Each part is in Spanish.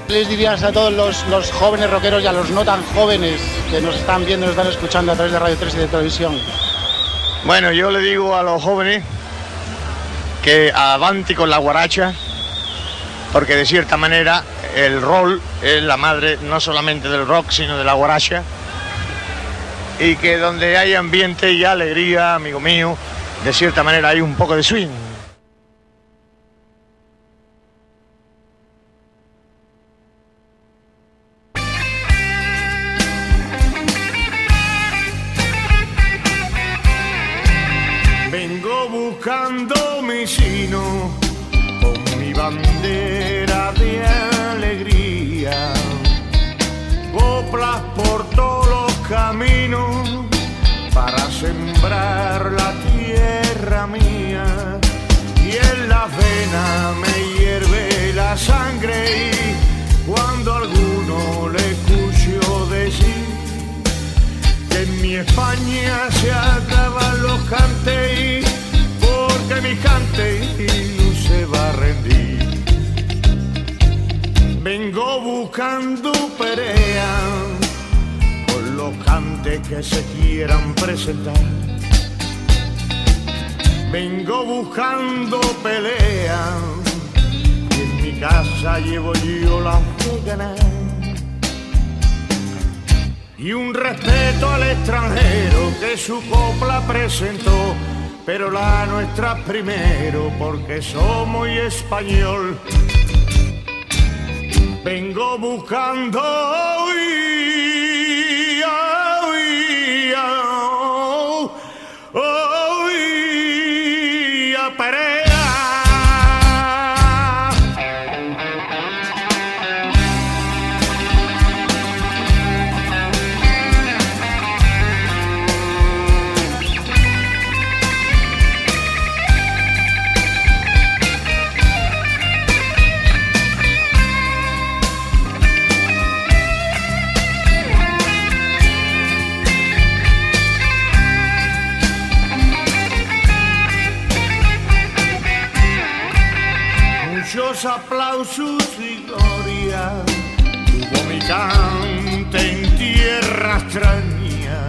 les dirías a todos los jóvenes rockeros y a los no tan jóvenes que nos están viendo y nos están escuchando a través de Radio 3 y de televisión? Bueno, yo le digo a los jóvenes que avanti con la guaracha, porque de cierta manera el roll es la madre no solamente del rock, sino de la guaracha, y que donde hay ambiente y alegría, amigo mío, de cierta manera hay un poco de swing. Vengo buscando mi sino con mi bandera de alegría, coplas por todos los caminos para sembrar la tierra mía, y en las venas me hierve la sangre y cuando alguno le escucho decir que en mi España se acaban los cantes, porque mi cante no se va a rendir. Vengo buscando pelea con los cantes que se quieran presentar. Vengo buscando pelea y en mi casa llevo yo las de ganar. Y un respeto al extranjero que su copla presentó, pero la nuestra primero porque somos y español. Vengo buscando Perea. Muchos aplausos y gloria tuvo mi cante en tierra extraña.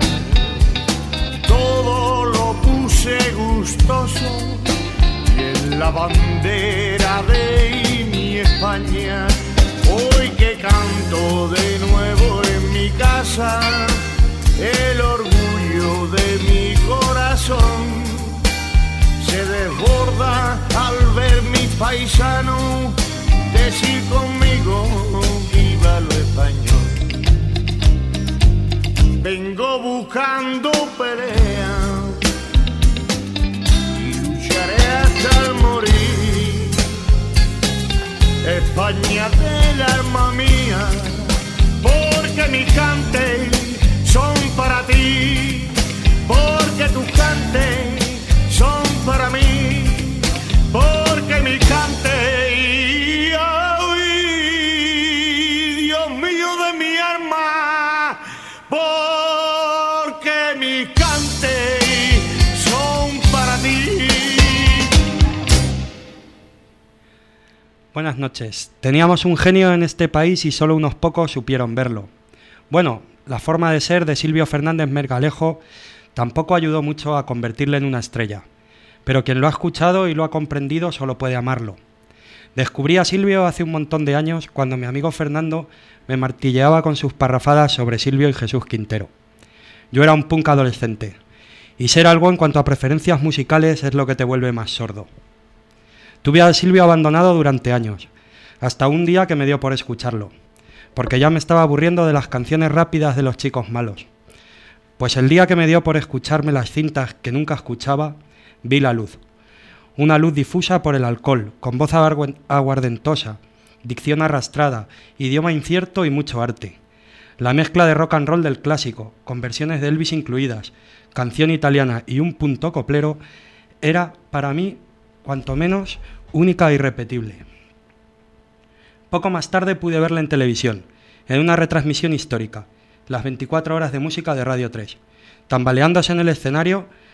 Todo lo puse gustoso y en la bandera de mi España. Hoy que canto de nuevo en mi casa, el orgullo de mi corazón se desborda al ver mis paisanos decir conmigo viva lo español. Vengo buscando pelea y lucharé hasta el morir. España del alma mía, porque mis cantes son para ti, porque tus cantes son para mí, porque mi cante, Dios mío de mi alma, porque mi cante son para ti. Buenas noches. Teníamos un genio en este país y solo unos pocos supieron verlo. Bueno, la forma de ser de Silvio Fernández Mergalejo tampoco ayudó mucho a convertirle en una estrella, pero quien lo ha escuchado y lo ha comprendido solo puede amarlo. Descubrí a Silvio hace un montón de años cuando mi amigo Fernando me martilleaba con sus parrafadas sobre Silvio y Jesús Quintero. Yo era un punk adolescente, y ser algo en cuanto a preferencias musicales es lo que te vuelve más sordo. Tuve a Silvio abandonado durante años, hasta un día que me dio por escucharlo, porque ya me estaba aburriendo de las canciones rápidas de los chicos malos. Pues el día que me dio por escucharme las cintas que nunca escuchaba, vi la luz. Una luz difusa por el alcohol, con voz aguardentosa, dicción arrastrada, idioma incierto y mucho arte. La mezcla de rock and roll del clásico, con versiones de Elvis incluidas, canción italiana y un punto coplero, era, para mí, cuanto menos, única e irrepetible. Poco más tarde pude verla en televisión, en una retransmisión histórica, las 24 horas de música de Radio 3, tambaleándose en el escenario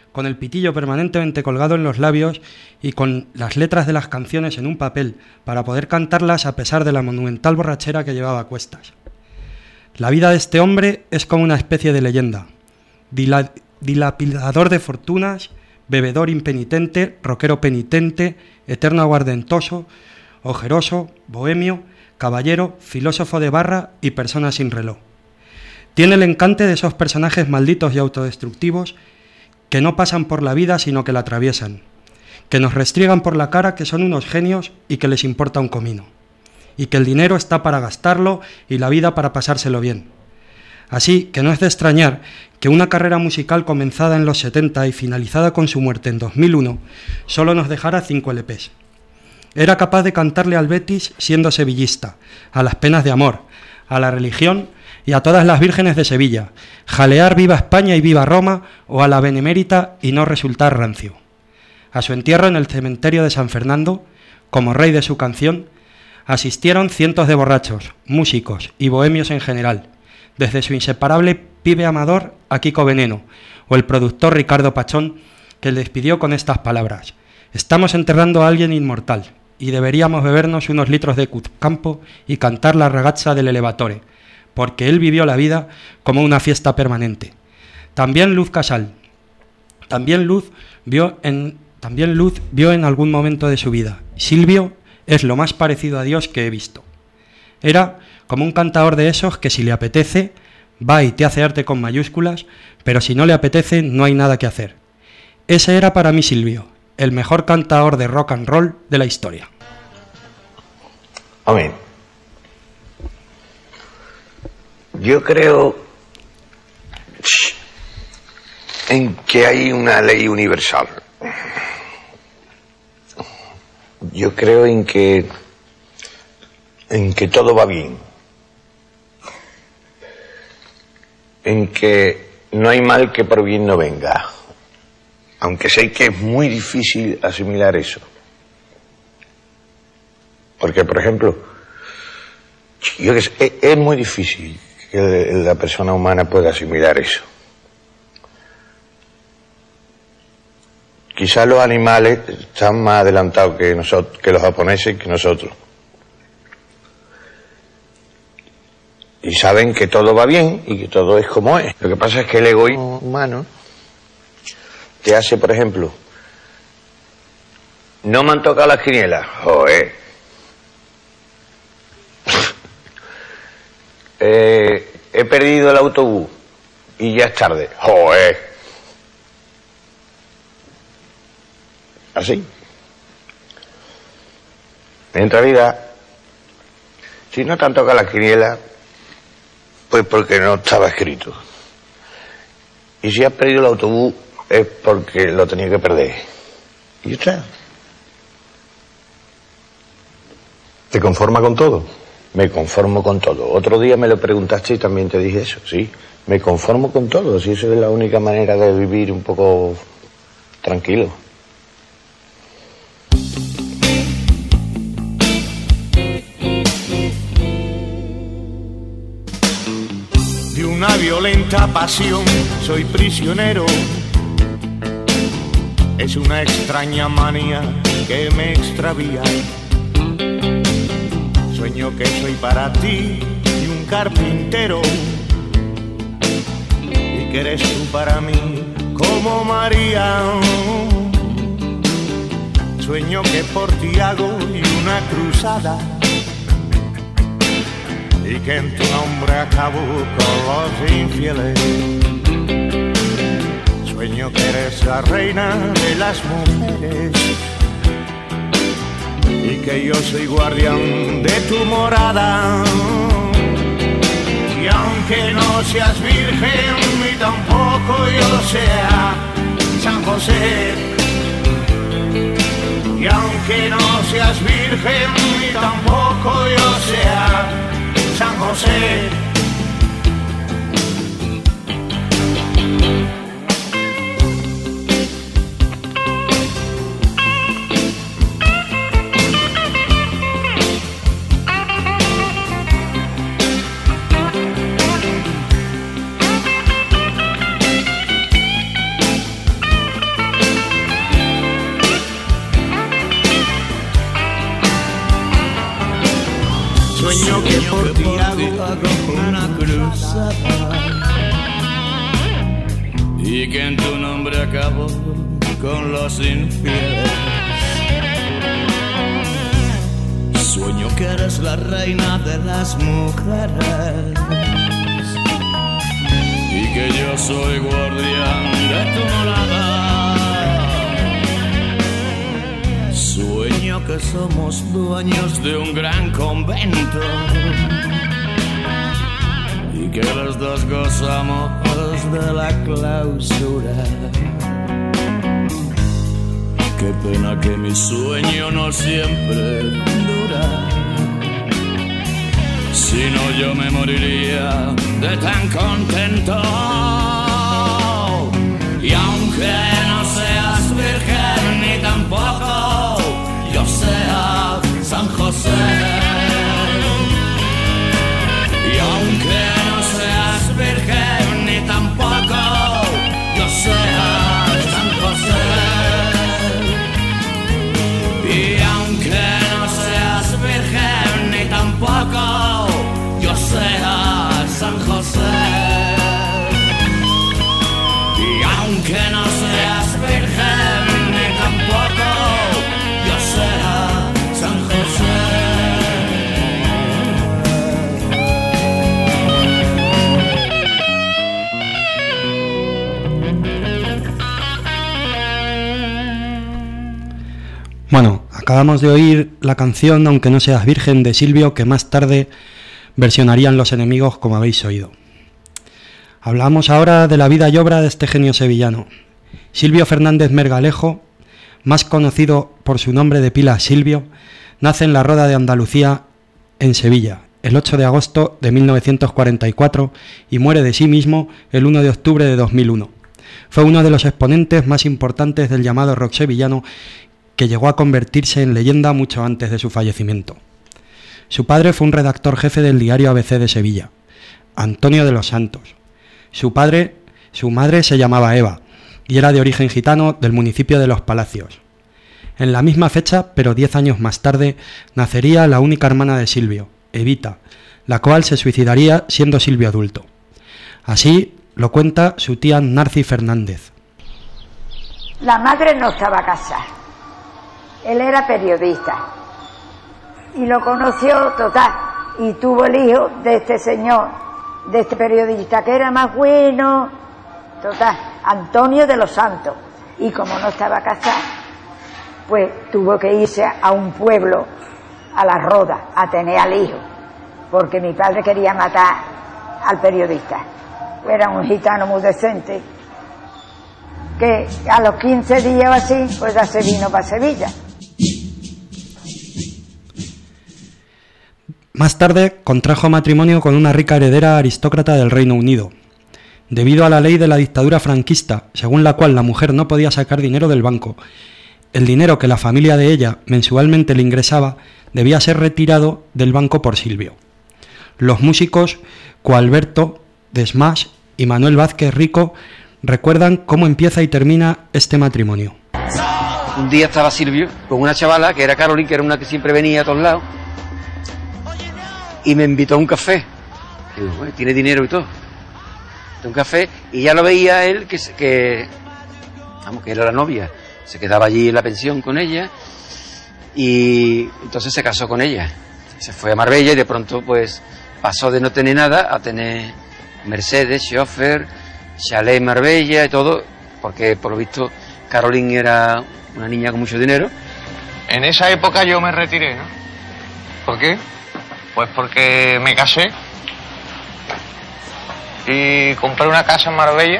con el pitillo permanentemente colgado en los labios y con las letras de las canciones en un papel para poder cantarlas a pesar de la monumental borrachera que llevaba a cuestas. La vida de este hombre es como una especie de leyenda. Dilapidador de fortunas, bebedor impenitente, rockero penitente, eterno aguardentoso, ojeroso, bohemio, caballero, filósofo de barra y persona sin reloj. Tiene el encante de esos personajes malditos y autodestructivos que no pasan por la vida sino que la atraviesan, que nos restriegan por la cara que son unos genios y que les importa un comino, y que el dinero está para gastarlo y la vida para pasárselo bien. Así que no es de extrañar que una carrera musical comenzada en los 70 y finalizada con su muerte en 2001 solo nos dejara 5 LPs. Era capaz de cantarle al Betis siendo sevillista, a las penas de amor, a la religión y a todas las vírgenes de Sevilla, jalear viva España y viva Roma o a la Benemérita y no resultar rancio. A su entierro en el cementerio de San Fernando, como rey de su canción, asistieron cientos de borrachos, músicos y bohemios en general, desde su inseparable pibe amador a Kiko Veneno o el productor Ricardo Pachón, que le despidió con estas palabras: «Estamos enterrando a alguien inmortal y deberíamos bebernos unos litros de Cruzcampo y cantar la ragazza del Elevatore, porque él vivió la vida como una fiesta permanente». También Luz Casal. También Luz vio en algún momento de su vida: «Silvio es lo más parecido a Dios que he visto». Era como un cantador de esos que si le apetece, va y te hace arte con mayúsculas, pero si no le apetece, no hay nada que hacer. Ese era para mí Silvio, el mejor cantador de rock and roll de la historia. Amén. Yo creo en que hay una ley universal. Yo creo en que todo va bien. En que no hay mal que por bien no venga. Aunque sé que es muy difícil asimilar eso. Porque, por ejemplo, yo que sé, es muy difícil que la persona humana pueda asimilar eso. Quizás los animales están más adelantados que nosotros, que los japoneses y que nosotros. Y saben que todo va bien y que todo es como es. Lo que pasa es que el egoísmo humano te hace, por ejemplo, no me han tocado las quinielas, joder. He perdido el autobús y ya es tarde, joder. Así. En realidad, si no te han tocado las quinielas, pues porque no estaba escrito. Y si has perdido el autobús, es porque lo tenía que perder. Y ya está. ¿Te conforma con todo? Me conformo con todo. Otro día me lo preguntaste y también te dije eso, sí. Me conformo con todo, si eso es la única manera de vivir un poco tranquilo. De una violenta pasión soy prisionero. Es una extraña manía que me extravía. Sueño que soy para ti y un carpintero, y que eres tú para mí como María. Sueño que por ti hago y una cruzada, y que en tu nombre acabo con los infieles. Sueño que eres la reina de las mujeres, y que yo soy guardián de tu morada. Y aunque no seas virgen ni tampoco yo sea San José, y aunque no seas virgen ni tampoco yo sea San José, Sueño que por ti hago una cruzada y que en tu nombre acabo con los infieles. Sueño que eres la reina de las mujeres y que yo soy guardián de tu morada. Sueño que somos dueños de un gran convento y que los dos gozamos de la clausura. Qué pena que mi sueño no siempre dura. Si no yo me moriría de tan contento. Y aunque no seas virgen ni tampoco yo sea San José. Y aunque no seas virgen ni tampoco yo sea San José. Y aunque no seas virgen ni tampoco yo sea San José. Y aunque no seas virgen ni tampoco yo sea San José. Bueno, acabamos de oír la canción Aunque no seas virgen de Silvio, que más tarde versionarían Los Enemigos, como habéis oído. Hablamos ahora de la vida y obra de este genio sevillano. Silvio Fernández Mergalejo, más conocido por su nombre de pila Silvio, nace en la Roda de Andalucía, en Sevilla, el 8 de agosto de 1944 y muere de sí mismo el 1 de octubre de 2001. Fue uno de los exponentes más importantes del llamado rock sevillano, que llegó a convertirse en leyenda mucho antes de su fallecimiento. Su padre fue un redactor jefe del diario ABC de Sevilla, Antonio de los Santos. Su madre se llamaba Eva y era de origen gitano del municipio de Los Palacios. En la misma fecha, pero 10 años más tarde, nacería la única hermana de Silvio, Evita, la cual se suicidaría siendo Silvio adulto. Así lo cuenta su tía Narci Fernández. La madre no estaba casada. Él era periodista y lo conoció total y tuvo el hijo de este señor, de este periodista que era más bueno, total, Antonio de los Santos. Y como no estaba casado, pues tuvo que irse a un pueblo, a la Roda, a tener al hijo, porque mi padre quería matar al periodista. Era un gitano muy decente, que a los 15 días o así, pues ya se vino para Sevilla. Más tarde contrajo matrimonio con una rica heredera aristócrata del Reino Unido. Debido a la ley de la dictadura franquista, según la cual la mujer no podía sacar dinero del banco, el dinero que la familia de ella mensualmente le ingresaba debía ser retirado del banco por Silvio. Los músicos Coalberto de Smash y Manuel Vázquez Rico recuerdan cómo empieza y termina este matrimonio. Un día estaba Silvio con una chavala que era Caroline, que era una que siempre venía a todos lados, y me invitó a un café. Y digo, bueno, tiene dinero y todo. Un café, y ya lo veía él que era la novia. Se quedaba allí en la pensión con ella, y entonces se casó con ella. Se fue a Marbella y de pronto pues pasó de no tener nada a tener Mercedes, chofer, chalet en Marbella y todo, porque por lo visto Caroline era una niña con mucho dinero. En esa época yo me retiré, ¿no? ¿Por qué? Pues porque me casé y compré una casa en Marbella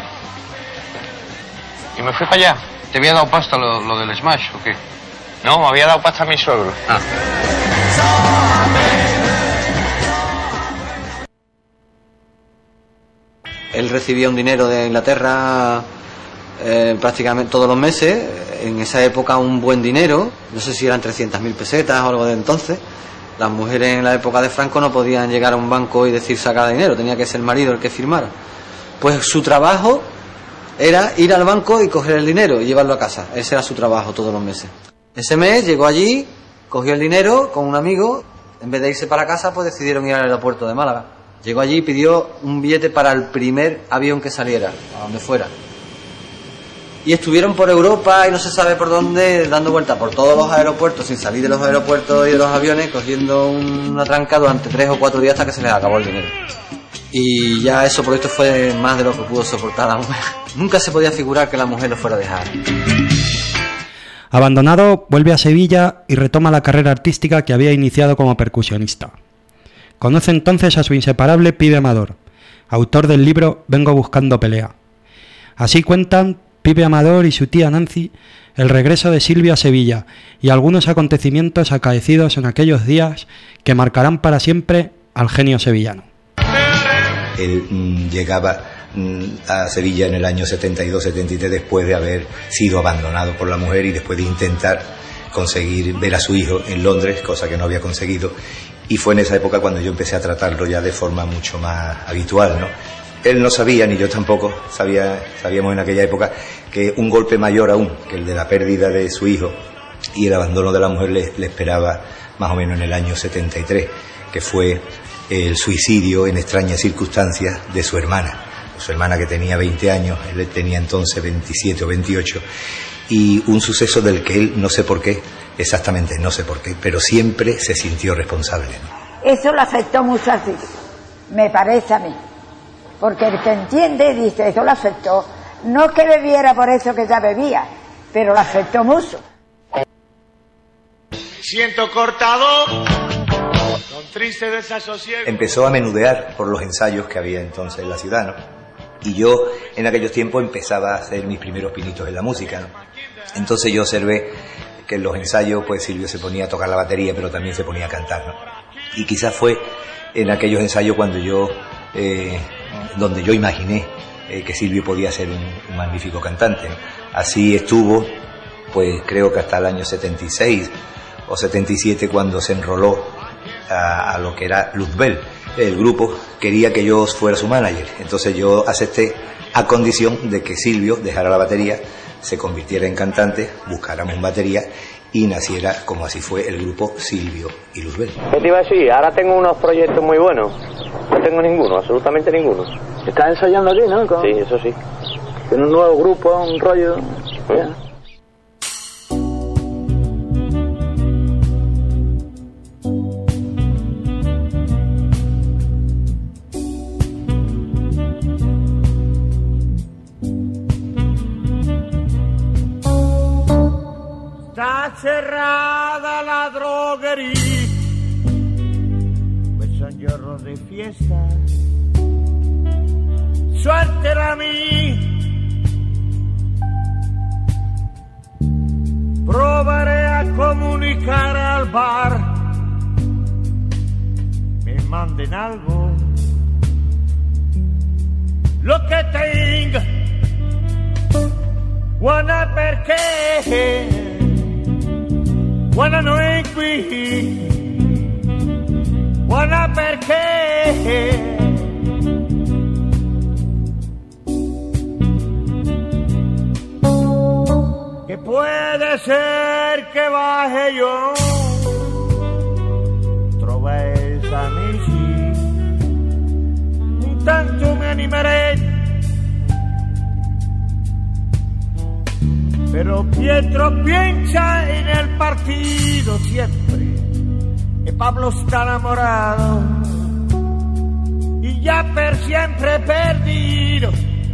y me fui para allá. ¿Te había dado pasta lo del Smash o qué? No, me había dado pasta a mi suegro. Ah. Él recibía un dinero de Inglaterra prácticamente todos los meses. En esa época un buen dinero, no sé si eran 300.000 pesetas o algo de entonces. Las mujeres en la época de Franco no podían llegar a un banco y decir sacar dinero, tenía que ser el marido el que firmara. Pues su trabajo era ir al banco y coger el dinero y llevarlo a casa. Ese era su trabajo todos los meses. Ese mes llegó allí, cogió el dinero con un amigo en vez de irse para casa, pues decidieron ir al aeropuerto de Málaga. Llegó allí y pidió un billete para el primer avión que saliera, a donde fuera. Y estuvieron por Europa y no se sabe por dónde, dando vueltas por todos los aeropuertos, sin salir de los aeropuertos y de los aviones, cogiendo una tranca durante 3 o 4 días hasta que se les acabó el dinero. Y ya eso por esto fue más de lo que pudo soportar la mujer. Nunca se podía figurar que la mujer lo fuera a dejar. Abandonado, vuelve a Sevilla y retoma la carrera artística que había iniciado como percusionista. Conoce entonces a su inseparable Pibe Amador, autor del libro Vengo buscando pelea. Así cuentan Pibe Amador y su tía Nancy el regreso de Silvio a Sevilla y algunos acontecimientos acaecidos en aquellos días que marcarán para siempre al genio sevillano. Él llegaba a Sevilla en el año 72-73 después de haber sido abandonado por la mujer y después de intentar conseguir ver a su hijo en Londres, cosa que no había conseguido, y fue en esa época cuando yo empecé a tratarlo ya de forma mucho más habitual, ¿no? Él no sabía, ni yo tampoco sabíamos en aquella época, que un golpe mayor aún que el de la pérdida de su hijo y el abandono de la mujer le esperaba más o menos en el año 73, que fue el suicidio en extrañas circunstancias de su hermana que tenía 20 años, él tenía entonces 27 o 28, y un suceso del que él no sé por qué, exactamente no sé por qué, pero siempre se sintió responsable, ¿no? Eso le afectó mucho a Silvio, me parece a mí, porque el que entiende dice, eso le afectó, no es que bebiera por eso que ya bebía, pero le afectó mucho. Siento cortado, con triste desasosiego. Empezó a menudear por los ensayos que había entonces en la ciudad, ¿no? Y yo en aquellos tiempos empezaba a hacer mis primeros pinitos en la música, ¿no? Entonces yo observé que en los ensayos pues Silvio se ponía a tocar la batería, pero también se ponía a cantar, ¿no? Y quizás fue en aquellos ensayos cuando donde yo imaginé que Silvio podía ser un magnífico cantante, ¿no? Así estuvo, pues creo que hasta el año 76 o 77 cuando se enroló a lo que era Luzbel. El grupo quería que yo fuera su manager, entonces yo acepté a condición de que Silvio dejara la batería, se convirtiera en cantante, buscáramos un batería y naciera, como así fue, el grupo Silvio y Luzbel. ¿Qué te iba a decir? Ahora tengo unos proyectos muy buenos. No tengo ninguno, absolutamente ninguno. ¿Estás ensayando aquí, no? Sí, eso sí. Tiene un nuevo grupo, un rollo. ¿Ya? Está cerrada la droguería, pues son lloros de fiesta. Suerte a mí, probaré a comunicar al bar, me manden algo, lo que tenga, guana perché. Guarda noi qui, guarda perché. Que puede ser que baje yo, trovai amici, intanto mi animerei. Pero Pietro piensa en el partido siempre, que Pablo está enamorado y ya per siempre perdido.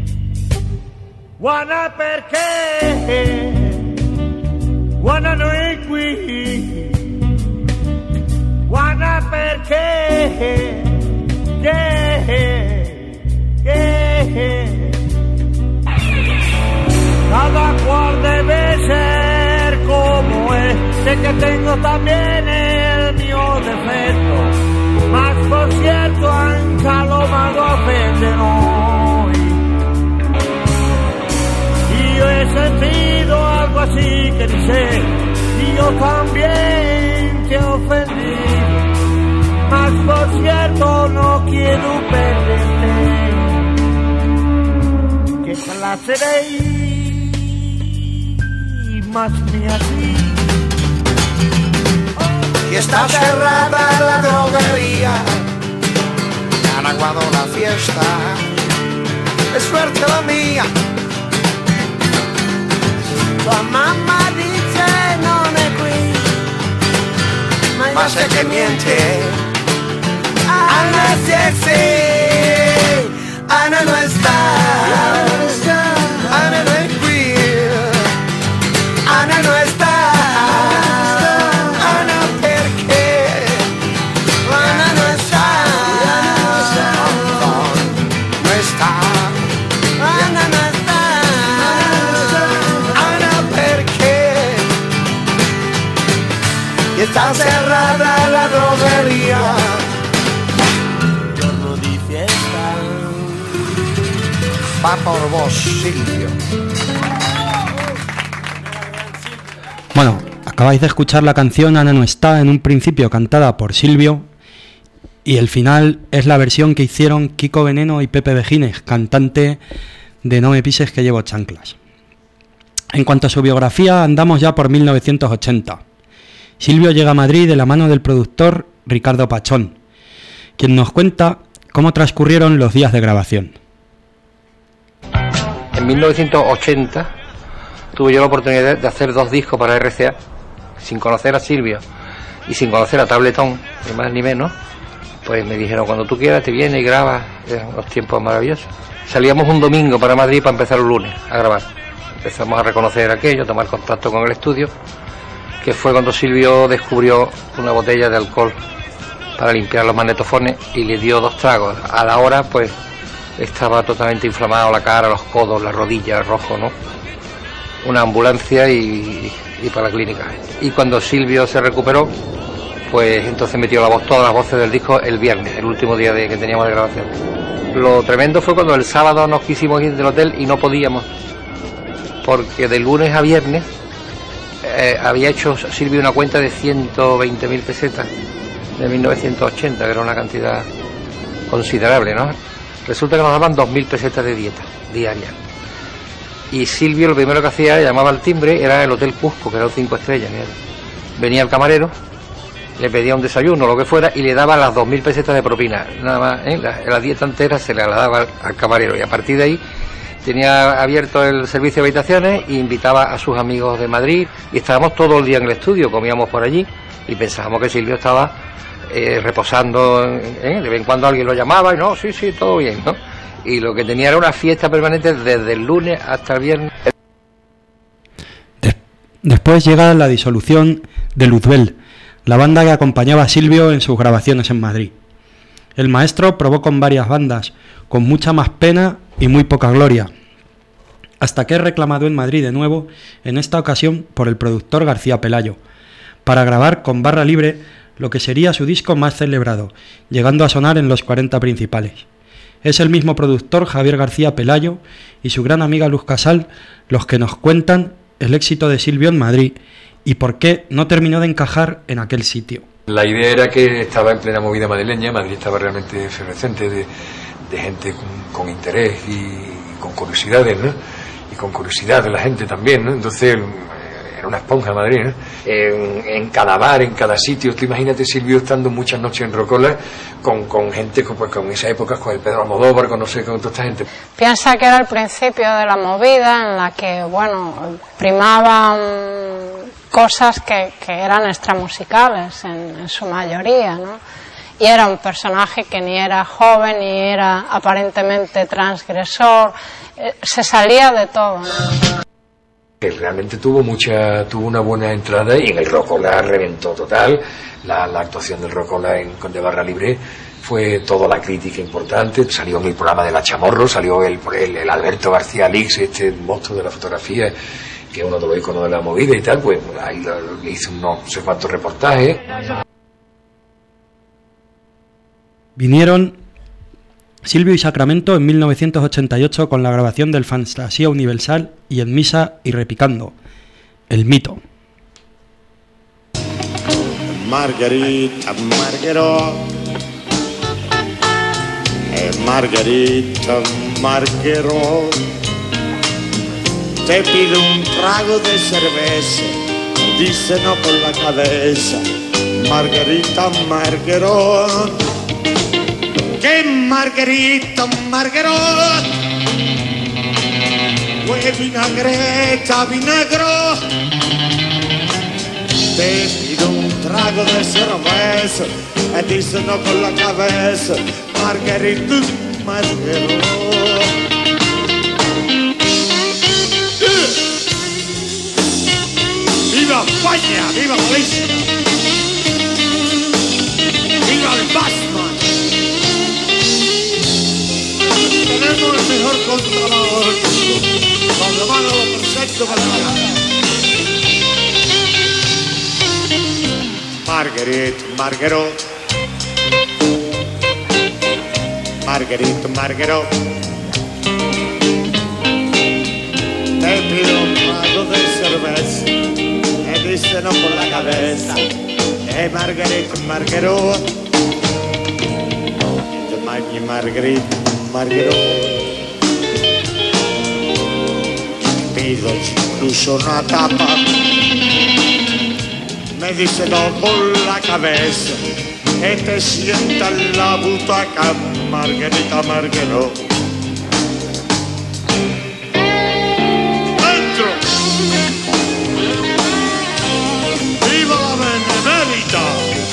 Guana perché, guana noi qui, guana perché, che cada cual debe ser como es, sé que tengo también el mío defecto, mas por cierto anche lo malo ofenden hoy. Y yo he sentido algo así que dice, y yo también te ofendí, mas por cierto no quiero perderte. ¿Qué clase de más me así? y está cerrada la droguería. Han aguado la fiesta, es suerte la mía. Tua mamma dice non è qui, Ma sé que miente. Ana sí, Ana no está, Ana no es qui, Ana no está, Ana perché, Ana no está, no está, Ana no está, Ana perché, y está cerrada la droguería. Va por vos, Silvio. Bueno, acabáis de escuchar la canción Ana no está, en un principio cantada por Silvio, y el final es la versión que hicieron Kiko Veneno y Pepe Vejines, cantante de No me pises que llevo chanclas. En cuanto a su biografía, andamos ya por 1980. Silvio llega a Madrid de la mano del productor Ricardo Pachón, quien nos cuenta cómo transcurrieron los días de grabación. En 1980 tuve yo la oportunidad de hacer 2 discos para RCA, sin conocer a Silvio y sin conocer a Tabletón, ni más ni menos. Pues me dijeron, cuando tú quieras te vienes y grabas, unos tiempos maravillosos. Salíamos un domingo para Madrid para empezar el lunes a grabar. Empezamos a reconocer aquello, a tomar contacto con el estudio, que fue cuando Silvio descubrió una botella de alcohol para limpiar los magnetofones y le dio 2 tragos. A la hora, pues, estaba totalmente inflamado la cara, los codos, las rodillas, rojo, ¿no? Una ambulancia y para la clínica. Y cuando Silvio se recuperó, pues entonces metió todas las voces del disco el viernes, el último día que teníamos de grabación. Lo tremendo fue cuando el sábado nos quisimos ir del hotel y no podíamos, porque de lunes a viernes había hecho Silvio una cuenta de 120.000 pesetas de 1980, que era una cantidad considerable, ¿no? Resulta que nos daban 2.000 pesetas de dieta diaria. Y Silvio lo primero que hacía, llamaba al timbre, era el Hotel Cusco, que era 5 estrellas. Venía el camarero, le pedía un desayuno, lo que fuera, y le daba las 2.000 pesetas de propina. Nada más, la dieta entera se le daba al camarero. Y a partir de ahí tenía abierto el servicio de habitaciones e invitaba a sus amigos de Madrid. Y estábamos todo el día en el estudio, comíamos por allí y pensábamos que Silvio estaba reposando, de vez en cuando alguien lo llamaba y no, sí, todo bien, ¿no? Y lo que tenía era una fiesta permanente desde el lunes hasta el viernes. Después llega la disolución de Luzbel, la banda que acompañaba a Silvio en sus grabaciones en Madrid. El maestro probó con varias bandas, con mucha más pena y muy poca gloria, hasta que es reclamado en Madrid de nuevo, en esta ocasión por el productor García Pelayo, para grabar con barra libre lo que sería su disco más celebrado, llegando a sonar en los 40 principales. Es el mismo productor, Javier García Pelayo, y su gran amiga Luz Casal, los que nos cuentan el éxito de Silvio en Madrid y por qué no terminó de encajar en aquel sitio. La idea era que estaba en plena movida madrileña, Madrid estaba realmente efervescente de gente con interés y con curiosidades, ¿no? Y con curiosidad de la gente también, ¿no? Entonces era una esponja Madrid, ¿no? En cada bar, en cada sitio. Tú imagínate Silvio estando muchas noches en Rocola con gente, pues con esa época, con el Pedro Almodóvar, con no sé, con toda esta gente. Piensa que era el principio de la movida en la que, bueno, primaban cosas que eran extramusicales en su mayoría, ¿no? Y era un personaje que ni era joven ni era aparentemente transgresor, se salía de todo, ¿no? Que realmente tuvo una buena entrada y en el Rocola reventó total. La actuación del Rocola de barra libre fue toda la crítica importante. Salió en el programa de La Chamorro, salió el Alberto García Lix, este monstruo de la fotografía, que es uno de los iconos de la movida y tal, pues ahí le hizo no sé cuántos reportajes. Vinieron Silvio y Sacramento en 1988 con la grabación del Fantasía Universal y En Misa y Repicando, El Mito. Margarita, Marguerite, Margarita, Marguerite, te pido un trago de cerveza, dice no con la cabeza, Margarita Margherita, che Margherita Margherita, que vinagreta vinagro, te pido un trago de cerveza e dice no con la cabeza, Margarita Margherita. ¡Viva España! ¡Viva Galicia! ¡Viva el Batman! Tenemos el mejor controlador del mundo. Los demás no lo presento para nada. Marguerite Marguerite, Marguerite Marguerite, te pido un trago de cerveza e dice no por la cabeza. Marguerite Marguerite, Marguerite Marguerite, pido incluso una tapa, me dice no por la cabeza, te sienta en la butaca, Margarita Marguerite. ¡Dentro! ¡Viva la Benemérita!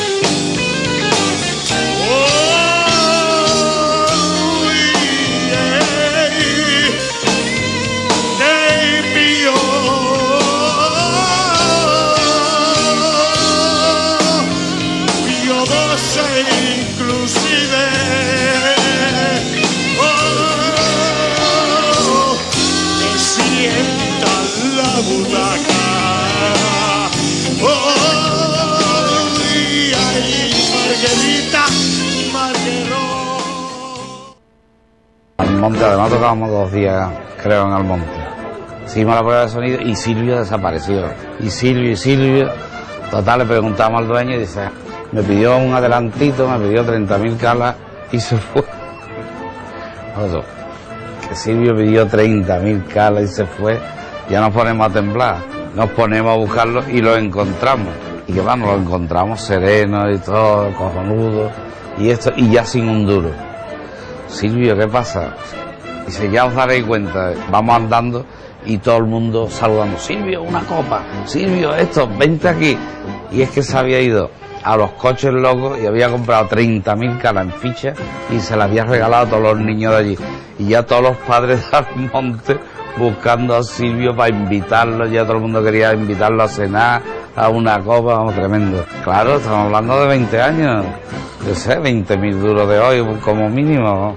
Almonte, además tocábamos 2 días, creo, en Almonte. Hicimos la prueba de sonido y Silvio desapareció. Y Silvio, total, le preguntamos al dueño y dice, me pidió un adelantito, me pidió 30.000 calas y se fue. Oye, que Silvio pidió 30.000 calas y se fue, ya nos ponemos a temblar, nos ponemos a buscarlo y lo encontramos. Y que bueno, lo encontramos sereno y todo, cojonudo, y esto, y ya sin un duro. Silvio, ¿qué pasa? Dice, ya os daréis cuenta, vamos andando y todo el mundo saludando, Silvio, una copa, Silvio, esto, vente aquí. Y es que se había ido a los coches locos y había comprado 30.000 calas en ficha y se las había regalado a todos los niños de allí. Y ya todos los padres de Almonte buscando a Silvio para invitarlo, ya todo el mundo quería invitarlo a cenar, a una copa, vamos, tremendo. Claro, estamos hablando de 20 años, yo sé, 20.000 duros de hoy como mínimo.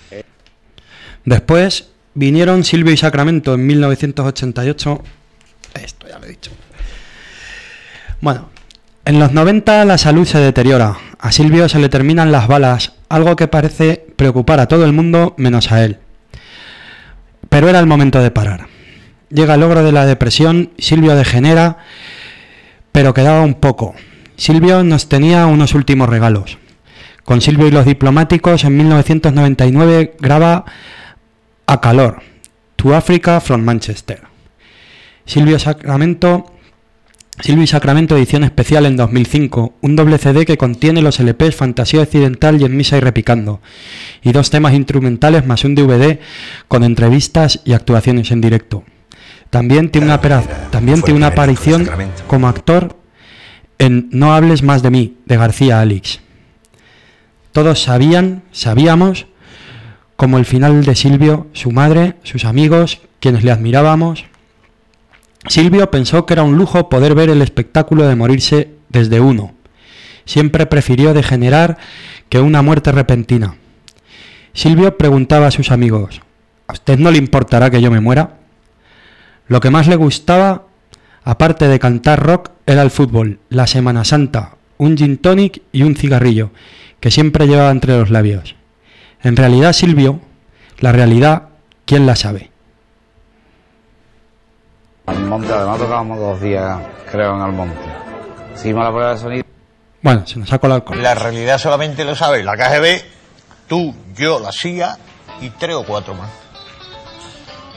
Después vinieron Silvio y Sacramento en 1988. Esto ya lo he dicho. Bueno, en los 90 la salud se deteriora. A Silvio se le terminan las balas, algo que parece preocupar a todo el mundo menos a él. Pero era el momento de parar. Llega el logro de la depresión, Silvio degenera, pero quedaba un poco. Silvio nos tenía unos últimos regalos. Con Silvio y los Diplomáticos en 1999 graba A Calor, To Africa from Manchester. Silvio y Sacramento edición especial en 2005, un doble CD que contiene los LPs Fantasía Occidental y En Misa y Repicando, y 2 temas instrumentales más un DVD con entrevistas y actuaciones en directo. También tiene una aparición como actor en No hables más de mí, de García Alix. Todos sabíamos, como el final de Silvio, su madre, sus amigos, quienes le admirábamos. Silvio pensó que era un lujo poder ver el espectáculo de morirse desde uno. Siempre prefirió degenerar que una muerte repentina. Silvio preguntaba a sus amigos, ¿a usted no le importará que yo me muera? Lo que más le gustaba, aparte de cantar rock, era el fútbol, la Semana Santa, un gin tonic y un cigarrillo, que siempre llevaba entre los labios. En realidad, Silvio, la realidad, ¿quién la sabe? Almonte, además tocábamos 2 días, creo, en Almonte. Hicimos la prueba de sonido. Bueno, se nos sacó el alcohol. La realidad solamente lo sabe la KGB, tú, yo, la CIA y 3 o 4 más.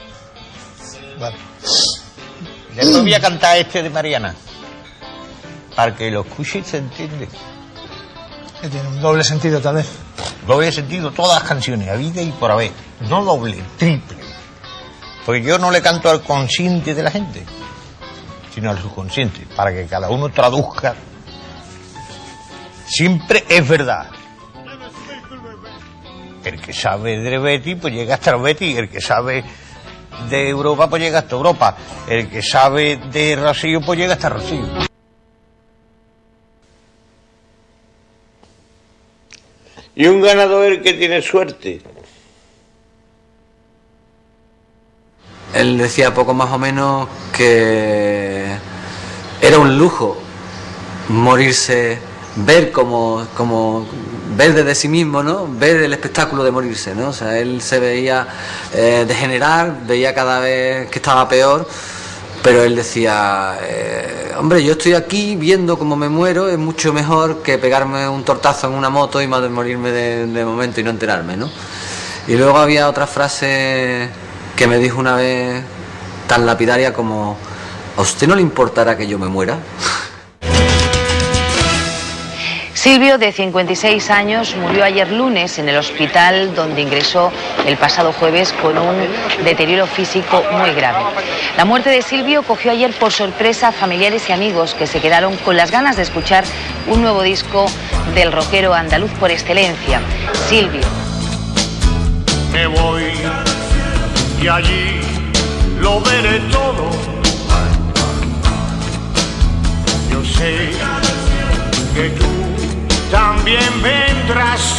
Vale. Después voy a cantar este de Mariana. para que lo escuche y se entiende. Que tiene un doble sentido, tal vez. Doble sentido, todas las canciones, a vida y por haber. No doble, triple. Porque yo no le canto al consciente de la gente, sino al subconsciente, para que cada uno traduzca. Siempre es verdad. El que sabe de Betis, pues llega hasta el Betis. El que sabe de Europa, pues llega hasta Europa. El que sabe de Rocío, pues llega hasta Rocío. Y un ganador el que tiene suerte. Él decía poco más o menos que era un lujo morirse, ver como ver desde sí mismo, ¿no? Ver el espectáculo de morirse, ¿no? O sea, él se veía degenerar, veía cada vez que estaba peor, pero él decía, hombre, yo estoy aquí viendo cómo me muero, es mucho mejor que pegarme un tortazo en una moto y morirme de momento y no enterarme, ¿no? Y luego había otra frase que me dijo una vez tan lapidaria como: ¿a usted no le importará que yo me muera? Silvio, de 56 años, murió ayer lunes en el hospital donde ingresó el pasado jueves con un deterioro físico muy grave. La muerte de Silvio cogió ayer por sorpresa a familiares y amigos que se quedaron con las ganas de escuchar un nuevo disco del rockero andaluz por excelencia, Silvio. Me voy y allí lo veré todo. Yo sé que tú también vendrás.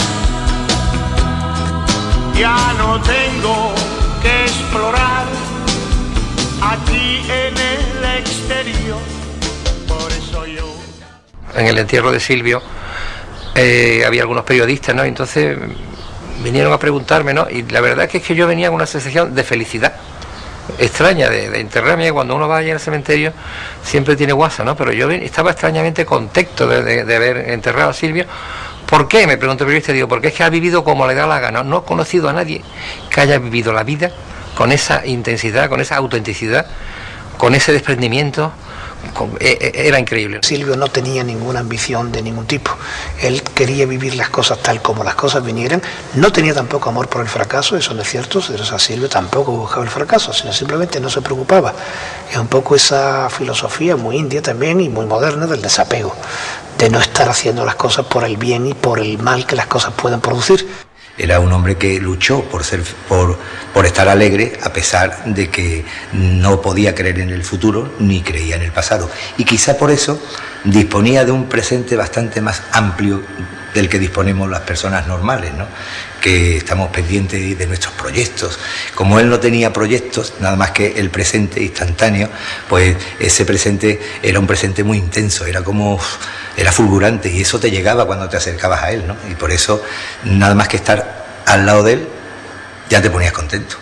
Ya no tengo que explorar aquí en el exterior. Por eso yo... En el entierro de Silvio había algunos periodistas, ¿no? Entonces vinieron a preguntarme, ¿no? Y la verdad es que yo venía con una sensación de felicidad extraña de enterrarme. Cuando uno va allá al cementerio siempre tiene guasa, ¿no? Pero yo estaba extrañamente contento de haber enterrado a Silvio. ¿Por qué? Me preguntó el periodista. Digo, porque es que ha vivido como le da la gana. No he conocido a nadie que haya vivido la vida con esa intensidad, con esa autenticidad, con ese desprendimiento. Era increíble. Silvio no tenía ninguna ambición de ningún tipo. Él quería vivir las cosas tal como las cosas vinieran. No tenía tampoco amor por el fracaso, eso no es cierto. O sea, Silvio tampoco buscaba el fracaso, sino simplemente no se preocupaba. Es un poco esa filosofía muy india también y muy moderna del desapego, de no estar haciendo las cosas por el bien y por el mal que las cosas puedan producir. Era un hombre que luchó por estar alegre a pesar de que no podía creer en el futuro ni creía en el pasado. Y quizá por eso disponía de un presente bastante más amplio del que disponemos las personas normales, ¿no? Que estamos pendientes de nuestros proyectos. Como él no tenía proyectos, nada más que el presente instantáneo, pues ese presente era un presente muy intenso, era fulgurante, y eso te llegaba cuando te acercabas a él, ¿no? Y por eso, nada más que estar al lado de él, ya te ponías contento.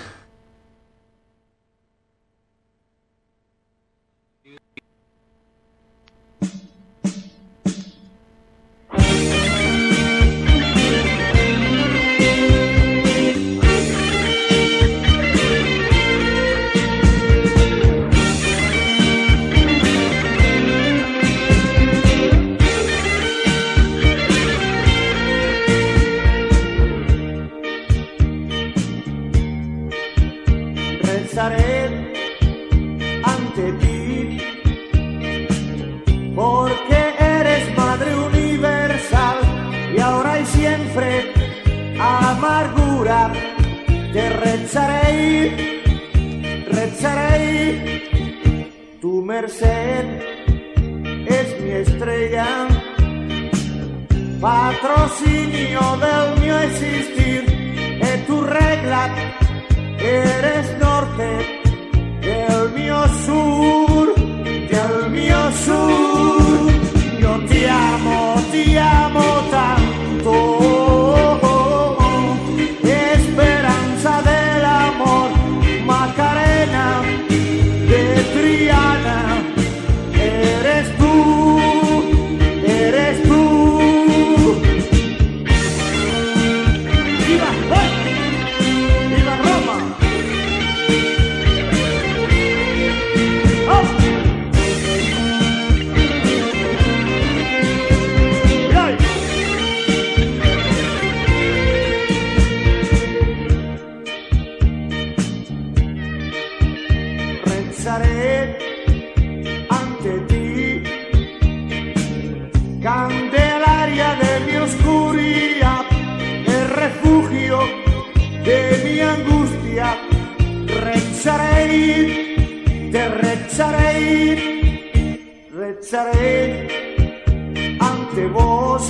Rezaré ante ti, porque eres Madre Universal y ahora y siempre amargura. Te rezaré, tu merced es mi estrella, patrocinio del mío existir, es tu regla. Eres norte, del mío sur, del mío sur. Yo te amo tanto. Esperanza del amor, Macarena de Triana. Eres tú, eres tú. ¡Viva! ¡Viva Roma! rezaré ante vos,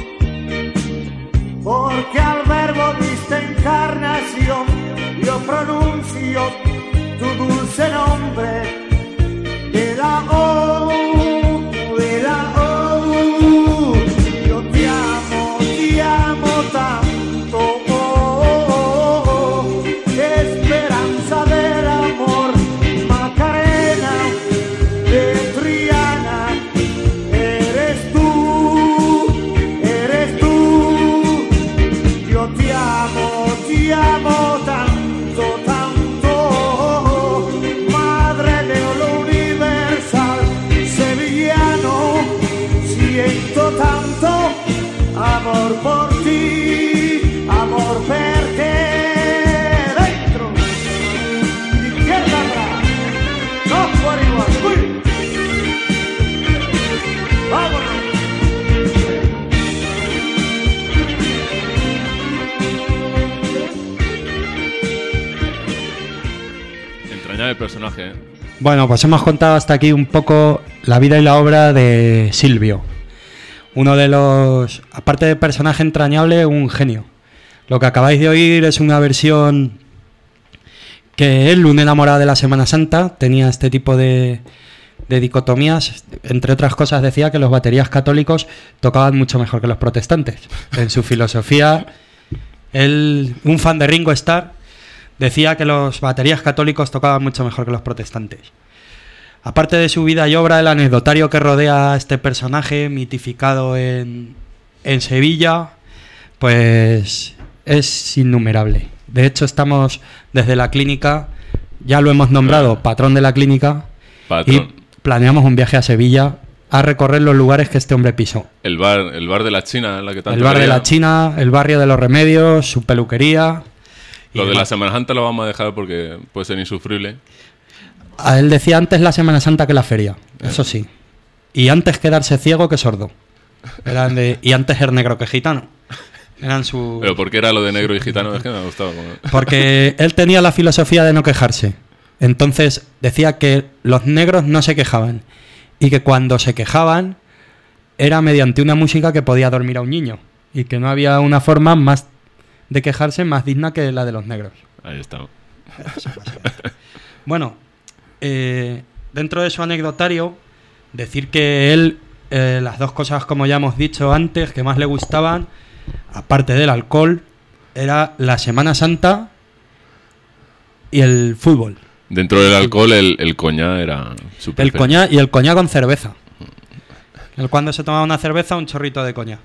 porque al verbo diste encarnación, yo pronuncio tu dulce nombre, de la O, yo te amo tanto, esperanza del amor, Macarena de Triana, eres tú, yo te amo tanto, madre de lo universal, sevillano, siento tanto amor por ti, amor porque dentro, izquierda atrás, no por igual, uy. Vámonos. Entrañable personaje, ¿eh? Bueno, pues hemos contado hasta aquí un poco la vida y la obra de Silvio. Uno de los, aparte de personaje entrañable, un genio. Lo que acabáis de oír es una versión que él, un enamorado de la Semana Santa, tenía este tipo de dicotomías. Entre otras cosas decía que los baterías católicos tocaban mucho mejor que los protestantes. En su filosofía, él, un fan de Ringo Starr, decía que los baterías católicos tocaban mucho mejor que los protestantes. Aparte de su vida y obra, el anecdotario que rodea a este personaje mitificado en Sevilla, pues es innumerable. De hecho, estamos desde la clínica, ya lo hemos nombrado, patrón de la clínica, y planeamos un viaje a Sevilla a recorrer los lugares que este hombre pisó. El bar de la China, la que tanto El bar de quería. la China, el barrio de los Remedios, su peluquería. Lo de la Semana Santa lo vamos a dejar porque puede ser insufrible. A él decía antes la Semana Santa que la feria, eso sí. Y antes quedarse ciego que sordo. Y antes ser negro que gitano. Eran su... Pero ¿por qué era lo de negro y gitano? Es que me ha gustado. Porque él tenía la filosofía de no quejarse. Entonces decía que los negros no se quejaban. Y que cuando se quejaban era mediante una música que podía dormir a un niño. Y que no había una forma más de quejarse más digna que la de los negros. Ahí está. Bueno, dentro de su anecdotario, decir que él, las dos cosas, como ya hemos dicho antes, que más le gustaban, aparte del alcohol, era la Semana Santa y el fútbol. Dentro del alcohol, el coñac era súper. El coñac y el coñac con cerveza. Él cuando se tomaba una cerveza, un chorrito de coñac.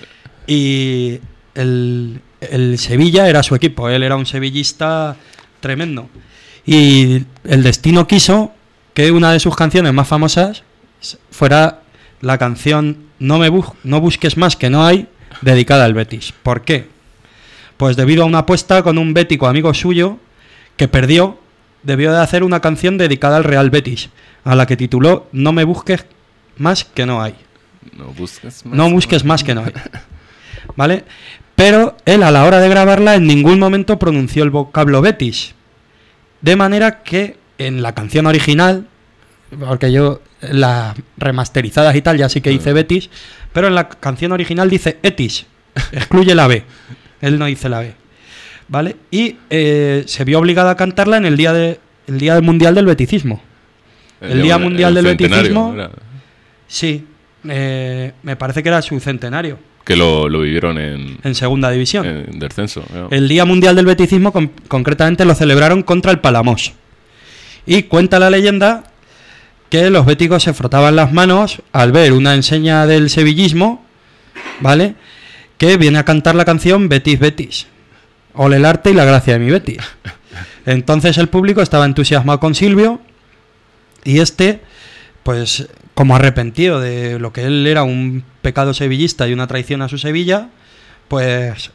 Y el Sevilla era su equipo, él era un sevillista tremendo. Y el destino quiso que una de sus canciones más famosas fuera la canción No busques más que no hay, dedicada al Betis. ¿Por qué? Pues debido a una apuesta con un bético amigo suyo que perdió, debió de hacer una canción dedicada al Real Betis, a la que tituló No me busques más que no hay. No busques más que no hay. ¿Vale? Pero él, a la hora de grabarla, en ningún momento pronunció el vocablo Betis. De manera que en la canción original, porque yo las remasterizadas y tal ya sí que dice Betis, pero en la canción original dice Etis, excluye la B. Él no dice la B. ¿Vale? Y se vio obligado a cantarla en el día del Mundial del Beticismo. El Día Mundial del Beticismo. Sí, me parece que era su centenario. Que lo vivieron en segunda división. En descenso. ¿No? El Día Mundial del Beticismo concretamente lo celebraron contra el Palamós. Y cuenta la leyenda que los béticos se frotaban las manos al ver una enseña del sevillismo, ¿vale? Que viene a cantar la canción Betis, Betis. Ole el arte y la gracia de mi Betis. Entonces el público estaba entusiasmado con Silvio y pues como arrepentido de lo que él era un pecado sevillista y una traición a su Sevilla, pues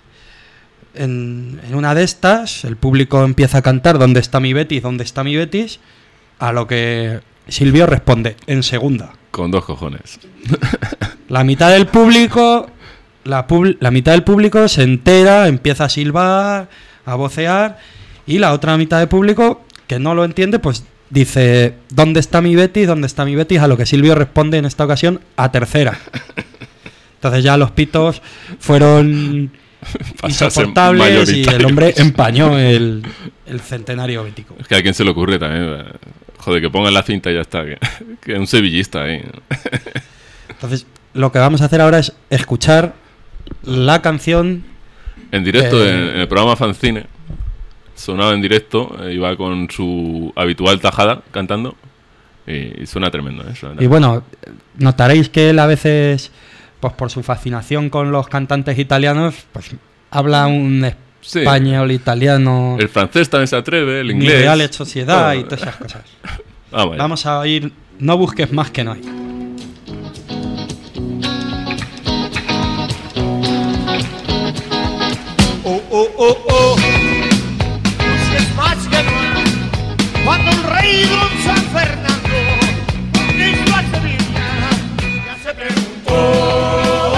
en una de estas el público empieza a cantar ¿Dónde está mi Betis? ¿Dónde está mi Betis? A lo que Silvio responde en segunda. Con dos cojones. La mitad del público se entera, empieza a silbar, a vocear, y la otra mitad del público que no lo entiende, pues dice, ¿dónde está mi Betis? ¿Dónde está mi Betis? A lo que Silvio responde en esta ocasión, a tercera. Entonces ya los pitos fueron insoportables y el hombre empañó el centenario bético. Es que a quien se le ocurre también, joder, que pongan la cinta y ya está, que es un sevillista ahí. Entonces, lo que vamos a hacer ahora es escuchar la canción en directo en el programa Fancine. Sonaba en directo, iba con su habitual tajada cantando y suena tremendo, suena tremendo. Y bueno, notaréis que él a veces, pues por su fascinación con los cantantes italianos, pues habla un español italiano. El francés también se atreve, el inglés. Mi Real Sociedad y todas esas cosas. Vamos a oír No busques más que no hay. Cuando el rey don San Fernando conquistó a Sevilla, ya se preguntó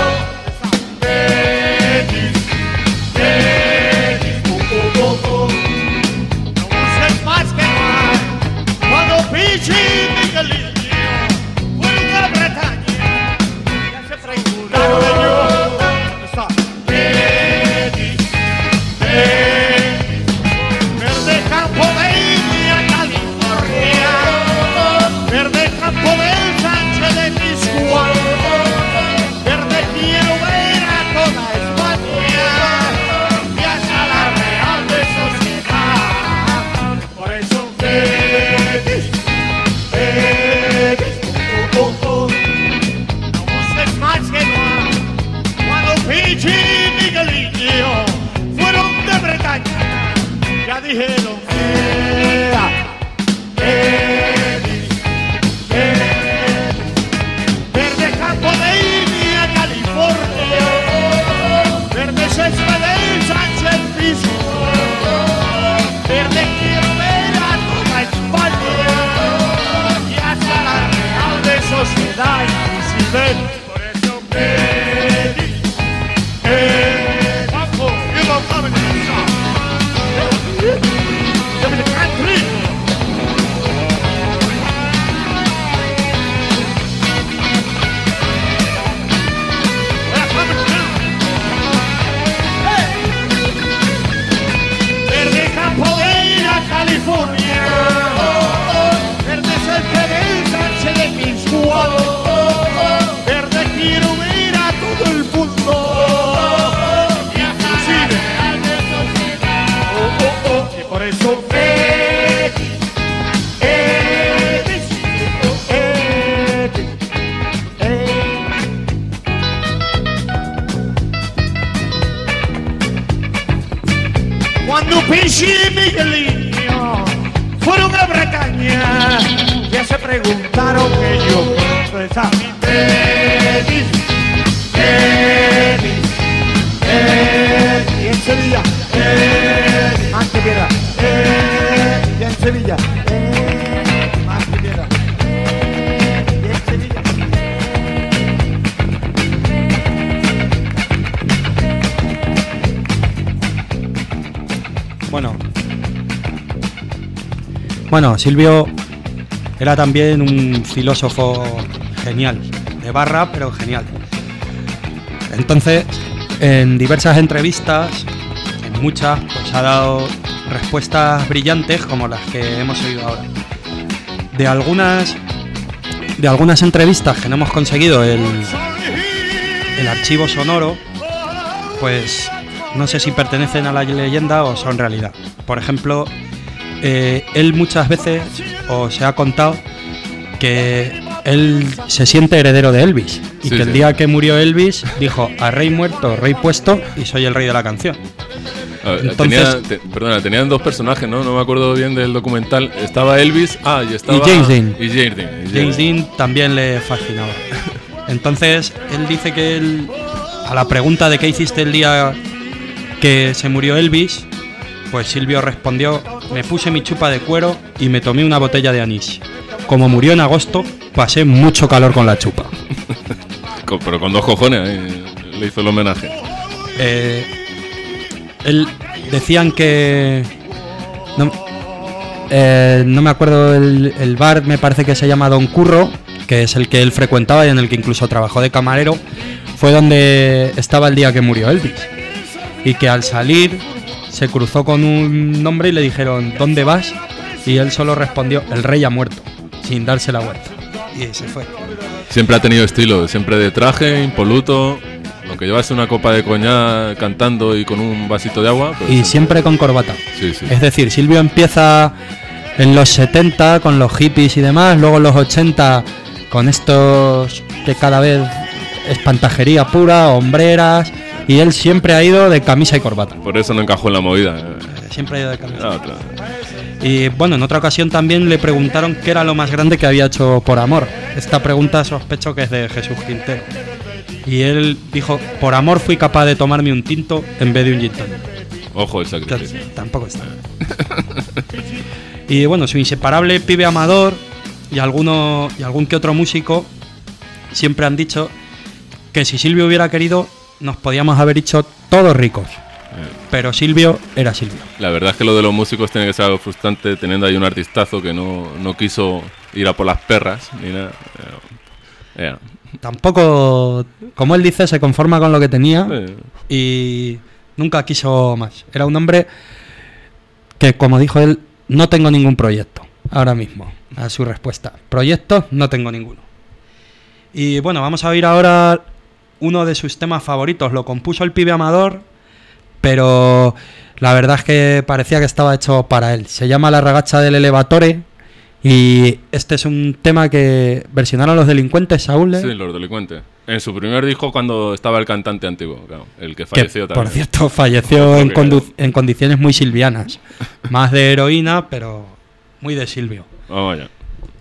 Betis, Betis, no busques más que no hay. Cuando Pichi y Miguelillo fueron a Bretaña, ya se preguntaron ¿dónde está? Betis, Betis, verde campo de verde campo del Sánchez de Pizjuán, verde quiero ver a toda España y hasta la Real de Sociedad. Por eso Betis, Betis, no busques más que no hay. Cuando Pichi y Miguelillo fueron de Bretaña, ya dijeron verde campo de India, California, verde césped del Sánchez Pizjuán, verde quiero ver a toda España y hasta la Real de Sociedad inclusive. Por eso Betis, Paco, you don't have any give me the country. California, verde césped del Sánchez de Pizjuán, verde quiero ver a todo el mundo y inclusive y por eso cuando Pichi y Miguelillo fueron a Bretaña, ya se preguntaron ellos dónde está mi Betis, Betis, Betis, y en Sevilla, más que quiera, y en Sevilla, más que quiera, y en Sevilla. Bueno, Silvio era también un filósofo genial, de barra, pero genial. Entonces, en diversas entrevistas, en muchas, pues ha dado respuestas brillantes como las que hemos oído ahora. De algunas entrevistas que no hemos conseguido el archivo sonoro, pues no sé si pertenecen a la leyenda o son realidad. Por ejemplo, él muchas veces os ha contado que él se siente heredero de Elvis y que el día que murió Elvis dijo: a rey muerto, rey puesto, y soy el rey de la canción. Entonces, tenían dos personajes, ¿no? No me acuerdo bien del documental. Estaba Elvis, y estaba... Y James Dean. James Dean también le fascinaba. Entonces, él dice que él, a la pregunta de qué hiciste el día que se murió Elvis, pues Silvio respondió: me puse mi chupa de cuero y me tomé una botella de anís. Como murió en agosto, pasé mucho calor con la chupa. Pero con dos cojones le hizo el homenaje. Él decían que no me acuerdo, el bar me parece que se llama Don Curro, que es el que él frecuentaba y en el que incluso trabajó de camarero, fue donde estaba el día que murió Elvis. Y que al salir se cruzó con un hombre y le dijeron, ¿dónde vas? Y él solo respondió, el rey ha muerto, sin darse la vuelta. Y se fue. Siempre ha tenido estilo, siempre de traje, impoluto, aunque llevase una copa de coñac cantando y con un vasito de agua. Pues y siempre con corbata. Sí, sí. Es decir, Silvio empieza en los 70 con los hippies y demás, luego en los 80 con estos que cada vez es pantajería pura, hombreras, y él siempre ha ido de camisa y corbata. Por eso no encajó en la movida. Siempre ha ido de camisa. Y bueno, en otra ocasión también le preguntaron qué era lo más grande que había hecho por amor. Esta pregunta sospecho que es de Jesús Quintero. Y él dijo, por amor fui capaz de tomarme un tinto en vez de un gin tonic. Ojo el sacrificio. Tampoco está. Y bueno, su inseparable pibe amador y algún que otro músico siempre han dicho que si Silvio hubiera querido nos podíamos haber hecho todos ricos. Pero Silvio era Silvio. La verdad es que lo de los músicos tiene que ser algo frustrante teniendo ahí un artistazo que no quiso ir a por las perras ni nada. Tampoco, como él dice, se conforma con lo que tenía y nunca quiso más. Era un hombre que, como dijo él, no tengo ningún proyecto ahora mismo. A su respuesta, proyectos no tengo ninguno. Y bueno, vamos a oír ahora uno de sus temas favoritos. Lo compuso el pibe amador, pero la verdad es que parecía que estaba hecho para él. Se llama La ragazza del elevatore y este es un tema que versionaron los Delincuentes, Saúl. Sí, los Delincuentes. En su primer disco cuando estaba el cantante antiguo, claro, el que falleció también. Por cierto, falleció en condiciones muy silvianas. Más de heroína, pero muy de Silvio. Vamos allá.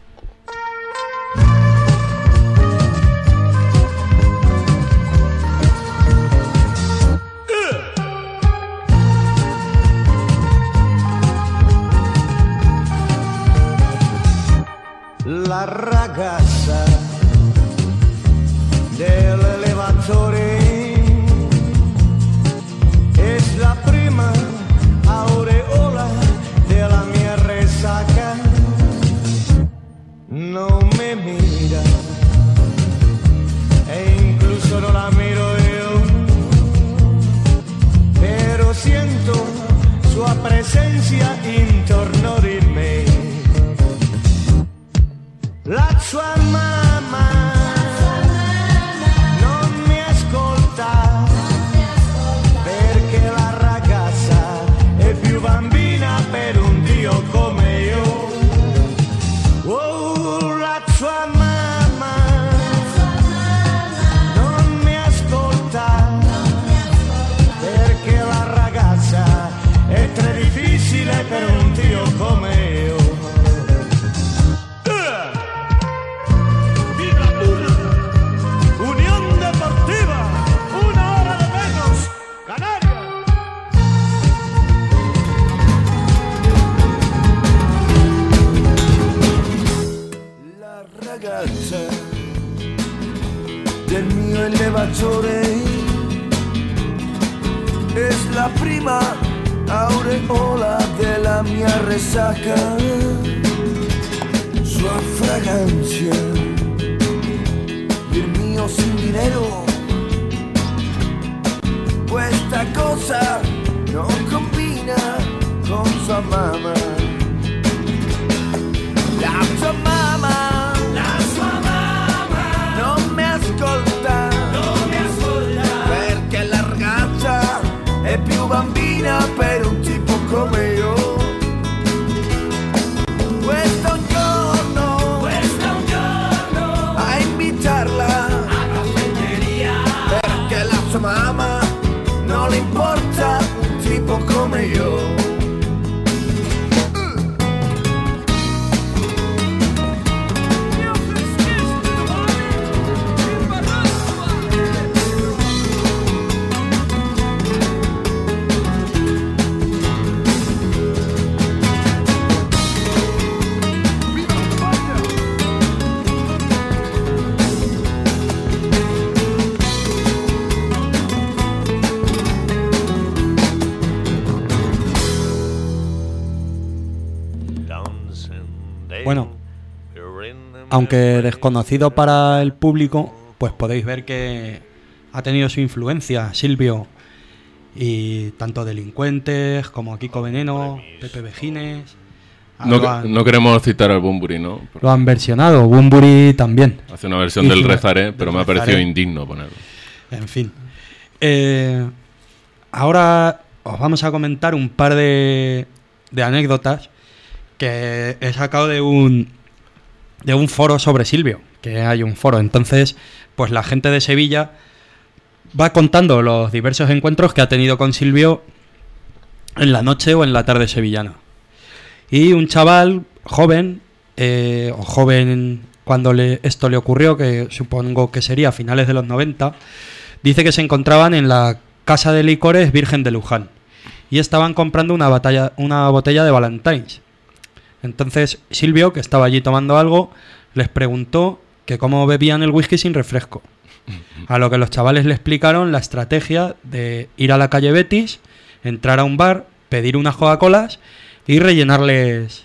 La ragazza dell'elevatore es la prima aureola della mia resaca. No me mira e incluso no la miro yo, pero siento sua presencia intorno di me. La sua mamma non mi ascolta perché la ragazza è più bambina per un dio come io. Oh, la sua mamma non mi ascolta perché la ragazza è tre difficile per un dio come io. Del mio elevatore es la prima aureola della mia resaca, sua fragancia y el mío sin dinero. Questa cosa non combina con sua mamma. La sua mamma non mi ascolta, perché la ragazza è più bambina per un tipo come io. Questo un giorno a invitarla a caffetteria, perché la sua mamma non le importa un tipo come io. Bueno, aunque desconocido para el público, pues podéis ver que ha tenido su influencia Silvio, y tanto Delincuentes como Kiko Veneno, Pepe Vejines. No queremos citar al Bunbury, ¿no? Lo han versionado, Bunbury también. Hace una versión del Rezaré, pero me ha parecido indigno ponerlo. En fin. Ahora os vamos a comentar un par de anécdotas que he sacado de un foro sobre Silvio, que hay un foro. Entonces, pues la gente de Sevilla va contando los diversos encuentros que ha tenido con Silvio en la noche o en la tarde sevillana. Y un chaval joven, o joven cuando esto le ocurrió, que supongo que sería a finales de los 90, dice que se encontraban en la Casa de Licores Virgen de Luján y estaban comprando una botella de Ballantines. Entonces Silvio, que estaba allí tomando algo, les preguntó que cómo bebían el whisky sin refresco. A lo que los chavales le explicaron la estrategia de ir a la calle Betis, entrar a un bar, pedir unas Coca-Colas y rellenarles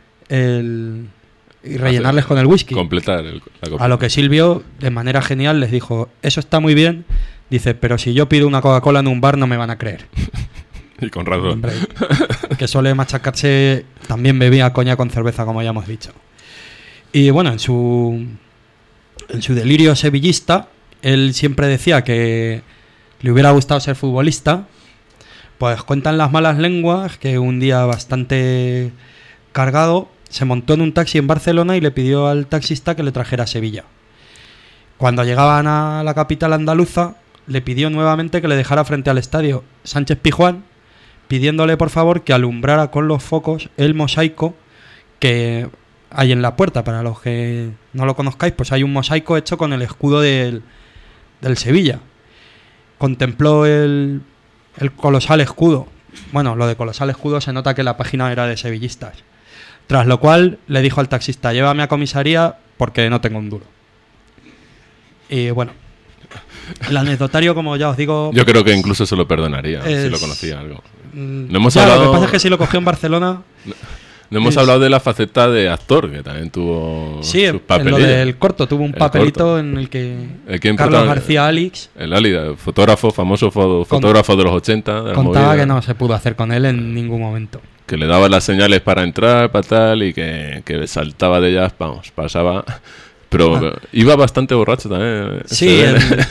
con el whisky. Completar la copa. A lo que Silvio, de manera genial, les dijo: eso está muy bien, dice, pero si yo pido una Coca-Cola en un bar no me van a creer. Y con razón. Hombre, que suele machacarse, también bebía coña con cerveza, como ya hemos dicho. Y bueno, en su delirio sevillista, él siempre decía que le hubiera gustado ser futbolista. Pues cuentan las malas lenguas que un día bastante cargado se montó en un taxi en Barcelona y le pidió al taxista que le trajera a Sevilla. Cuando llegaban a la capital andaluza, le pidió nuevamente que le dejara frente al estadio Sánchez Pizjuán, pidiéndole por favor que alumbrara con los focos el mosaico que hay en la puerta. Para los que no lo conozcáis, pues hay un mosaico hecho con el escudo del Sevilla. Contempló el colosal escudo. Bueno, lo de colosal escudo se nota que la página era de sevillistas. Tras lo cual le dijo al taxista: llévame a comisaría porque no tengo un duro. Y bueno, el anecdotario, como ya os digo... Yo creo que incluso se lo perdonaría si lo conocía algo. No hemos hablado... Lo que pasa es que si lo cogió en Barcelona... No hemos hablado de la faceta de actor, que también tuvo sus papelitos. En lo del corto, tuvo un papelito en el que Carlos García Alix... El Ali, fotógrafo, famoso fotógrafo de los 80. De contaba que no se pudo hacer con él en ningún momento. Que le daba las señales para entrar, para tal, y que saltaba de ellas, vamos, pasaba... Pero iba bastante borracho también. Sí,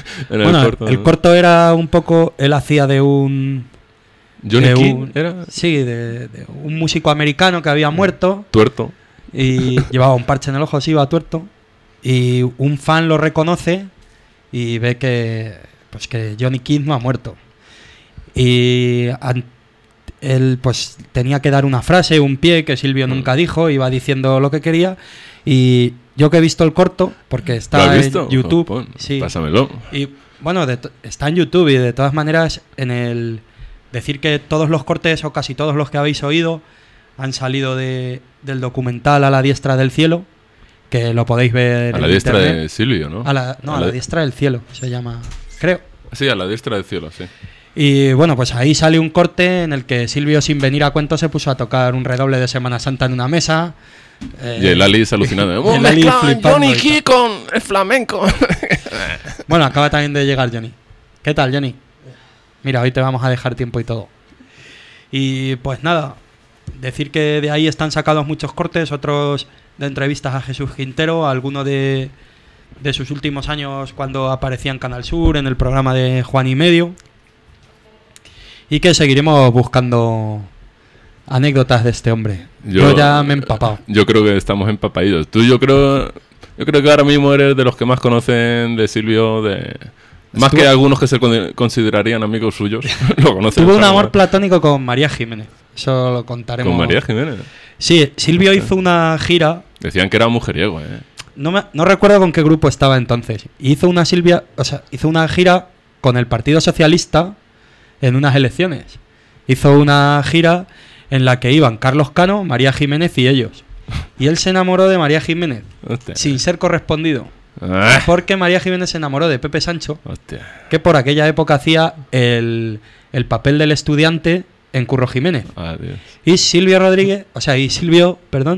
el corto era un poco... Él hacía de un... Johnny King, ¿era? Sí, de un músico americano que había muerto. Tuerto. Y llevaba un parche en el ojo, así iba tuerto. Y un fan lo reconoce y ve que Johnny King no ha muerto. Y él pues tenía que dar una frase, un pie que Silvio nunca dijo, iba diciendo lo que quería. Y yo que he visto el corto, porque está en YouTube. Sí. Pásamelo. Y bueno, está en YouTube y de todas maneras decir que todos los cortes o casi todos los que habéis oído han salido del documental A la diestra del cielo, que lo podéis ver a la diestra internet. De Silvio, ¿no? A la diestra del cielo se llama, creo. Sí, A la diestra del cielo, sí. Y bueno, pues ahí sale un corte en el que Silvio, sin venir a cuento, se puso a tocar un redoble de Semana Santa en una mesa. Y el Ali es alucinado. Johnny Key con el flamenco. Bueno, acaba también de llegar Johnny. ¿Qué tal, Johnny? Mira, hoy te vamos a dejar tiempo y todo. Y pues nada, decir que de ahí están sacados muchos cortes, otros de entrevistas a Jesús Quintero, algunos de sus últimos años cuando aparecía en Canal Sur, en el programa de Juan y Medio. Y que seguiremos buscando anécdotas de este hombre. Yo ya me he empapado. Yo creo que estamos empapaditos. Yo creo que ahora mismo eres de los que más conocen de Silvio, más que algunos que se considerarían amigos suyos. Lo conocen. Tuvo un amor platónico con María Jiménez. Eso lo contaremos. ¿Con María Jiménez? Sí, Silvio hizo una gira. Decían que era mujeriego, No recuerdo con qué grupo estaba entonces. Hizo una gira con el Partido Socialista en unas elecciones. Hizo una gira en la que iban Carlos Cano, María Jiménez y ellos. Y él se enamoró de María Jiménez. Hostia. Sin ser correspondido. Porque María Jiménez se enamoró de Pepe Sancho. Hostia. Que por aquella época hacía el papel del estudiante en Curro Jiménez. Adiós. Y Silvio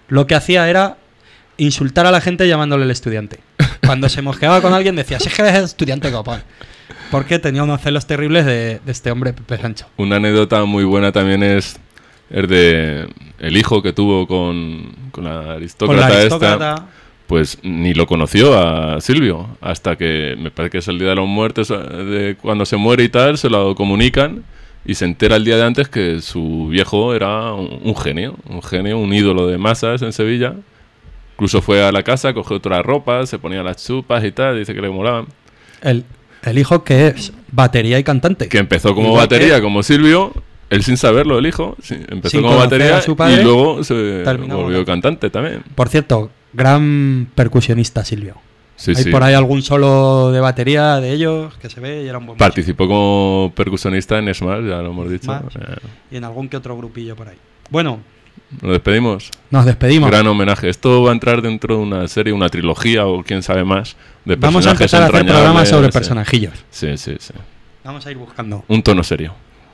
lo que hacía era insultar a la gente llamándole el estudiante. Cuando se mosqueaba con alguien decía, si es que eres estudiante, copón. Porque tenía unos celos terribles de este hombre Pepe Sancho. Una anécdota muy buena también es de el hijo que tuvo con la aristócrata esta. Pues ni lo conoció a Silvio, hasta que me parece que es el día de los muertos, de cuando se muere y tal, se lo comunican y se entera el día de antes que su viejo era un genio, un ídolo de masas en Sevilla. Incluso fue a la casa, cogió otra ropa, se ponía las chupas y tal, dice que le molaban. El hijo que es batería y cantante. Que empezó como batería, como Silvio, él sin saberlo, el hijo, sí, empezó sin como batería a su padre, y luego se volvió cantante también. Por cierto, gran percusionista Silvio. Sí, Hay por ahí algún solo de batería de ellos que se ve y era un buen Participó como percusionista en Smash, ya lo hemos dicho. Y en algún que otro grupillo por ahí. Bueno, ¿nos despedimos? Nos despedimos. Gran homenaje. Esto va a entrar dentro de una serie, una trilogía o quién sabe más de personajes. Vamos a empezar a hacer programas sobre personajillos. Sí. Vamos a ir buscando. Un tono serio.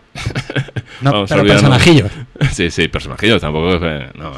No, pero personajillos. Sí, personajillos. Tampoco es... No.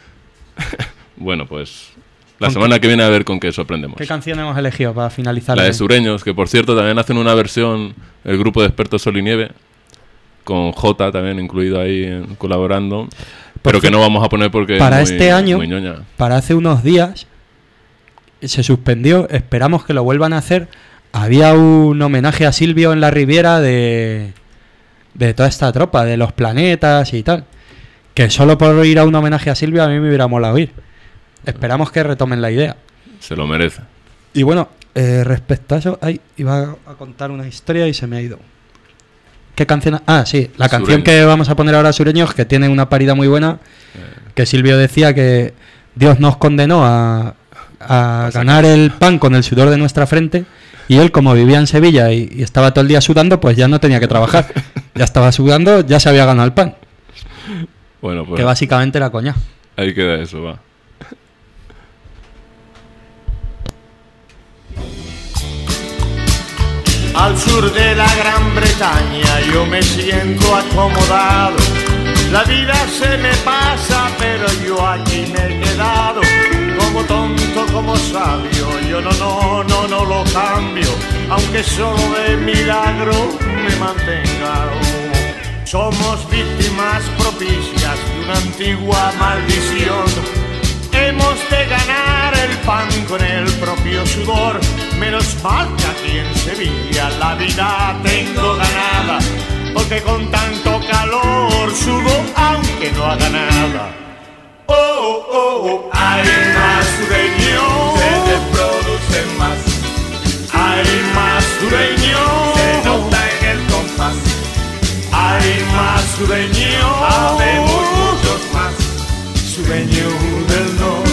Bueno, pues... La semana que viene a ver con qué sorprendemos. ¿Qué canción hemos elegido para finalizar? La de Sureños, que por cierto también hacen una versión, el grupo de expertos Sol y Nieve, con J también incluido ahí colaborando, pero que no vamos a poner porque para es muy, este año, muy ñoña. Para hace unos días, se suspendió, esperamos que lo vuelvan a hacer. Había un homenaje a Silvio en la Riviera de toda esta tropa, de los planetas y tal, que solo por ir a un homenaje a Silvio a mí me hubiera molado ir. Esperamos que retomen la idea. Se lo merece. Y bueno, respecto a eso, iba a contar una historia y se me ha ido. ¿Qué canción? Ah, sí, la canción que vamos a poner ahora, Sureños, que tiene una parida muy buena, que Silvio decía que Dios nos condenó a ganar el pan con el sudor de nuestra frente, y él, como vivía en Sevilla y estaba todo el día sudando, pues ya no tenía que trabajar. Ya estaba sudando, ya se había ganado el pan. Bueno, pues... Que básicamente era coña. Ahí queda eso, va. Al sur de la Gran Bretaña yo me siento acomodado. La vida se me pasa, pero yo aquí me he quedado. Como tonto, como sabio, yo no lo cambio. Aunque solo de milagro me mantenga. Somos víctimas propicias de una antigua maldición. Hemos de ganar el pan con el propio sudor. Menos mal que aquí en Sevilla la vida tengo ganada, porque con tanto calor sudo aunque no haga nada. Hay más sureños, se reproducen más. Hay más sureños, se nota en el compás. Hay más sureños, habemos muchos más. Sureños del norte.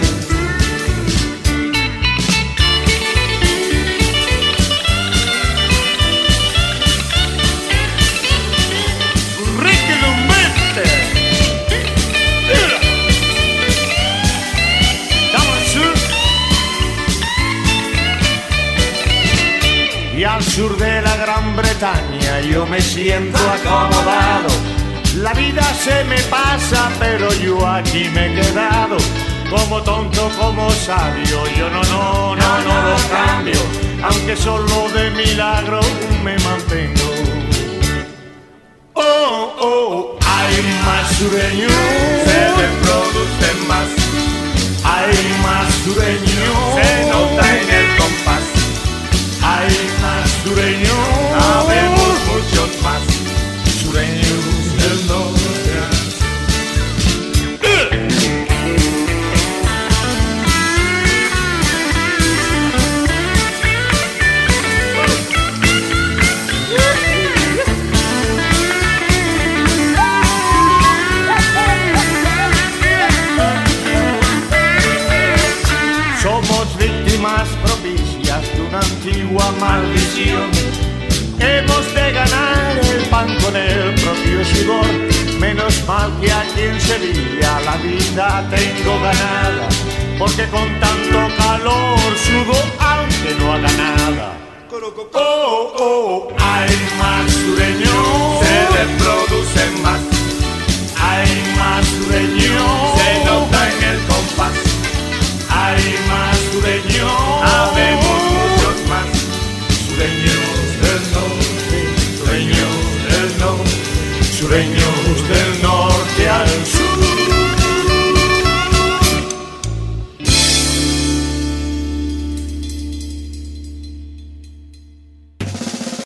Y al sur de la Gran Bretaña yo me siento acomodado. La vida se me pasa, pero yo aquí me he quedado. Como tonto, como sabio, yo no lo cambio. Aunque solo de milagro me mantengo. Hay más sureños, se reproducen más. Hay más sureños, se nota en el compás. Hay más sureños, habemos muchos más. Sureños del norte. Somos víctimas propicias de una antigua maldición. Hemos de ganar el pan con el propio sudor. Menos mal que aquí en Sevilla la vida tengo ganada, porque con tanto calor sudo aunque no haga nada. Hay más sureños, se reproducen más. Hay más sureños, se nota en el del norte.